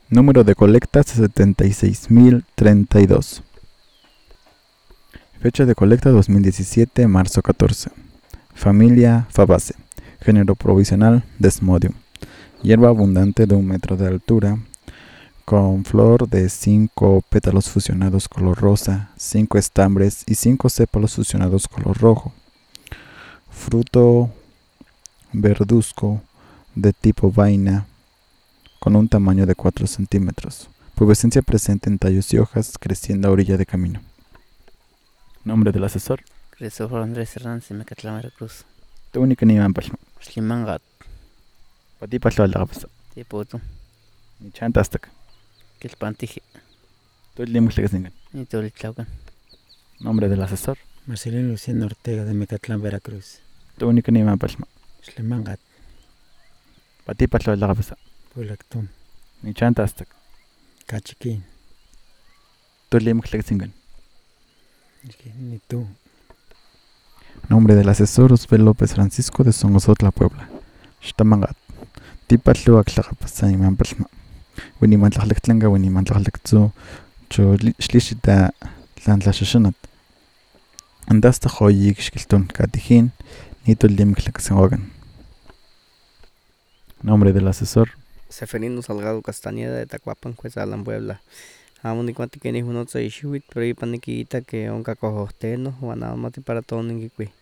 Número de colecta 76.032. Fecha de colecta 2017, marzo 14. Familia Fabaceae. Género provisional Desmodium. Hierba abundante de 1 metro de altura, con flor de 5 pétalos fusionados color rosa, 5 estambres y 5 sépalos fusionados color rojo. Fruto verduzco de tipo vaina, con un tamaño de 4 centímetros. Pubescencia presente en tallos y hojas, creciendo a orilla de camino. Nombre del asesor. Cristóbal Andrés Hernández, Mecatlán, Veracruz. Tu única ni man pasma. Slimangat, Pati pasó al lagapasa. Tiputu, Ni chantastak. Quilpantiji, Tu limos le gasingan. y Tolitlaucan. Nombre del asesor. Marcelino Luciano Ortega de Mecatlán, Veracruz. Tu única ni man pasma. Slimangat, Pati pasó al lagapasa. Pulactum, Ni chantastak. Cachiquín, Tu limos le gasingan. ni tú. Nombre del asesor Osbel López Francisco de Songosotla, Puebla. Shtamangat. Tipatlu aklagapasa iman pasma. Winiman tlahlektlanga, winiman tlahlektu. Cho shlishita tlantlashashanat. Andasta joyik shkilton katijin. Nito limklakasangogan. Nombre del asesor. Seferino Salgado Castañeda de Tacuapan, Cuezalan, Puebla. Amo ni cuanti que ni uno se ishuit, pero y paniquita que onca cojosteno, o nada más para todo ninguiqui.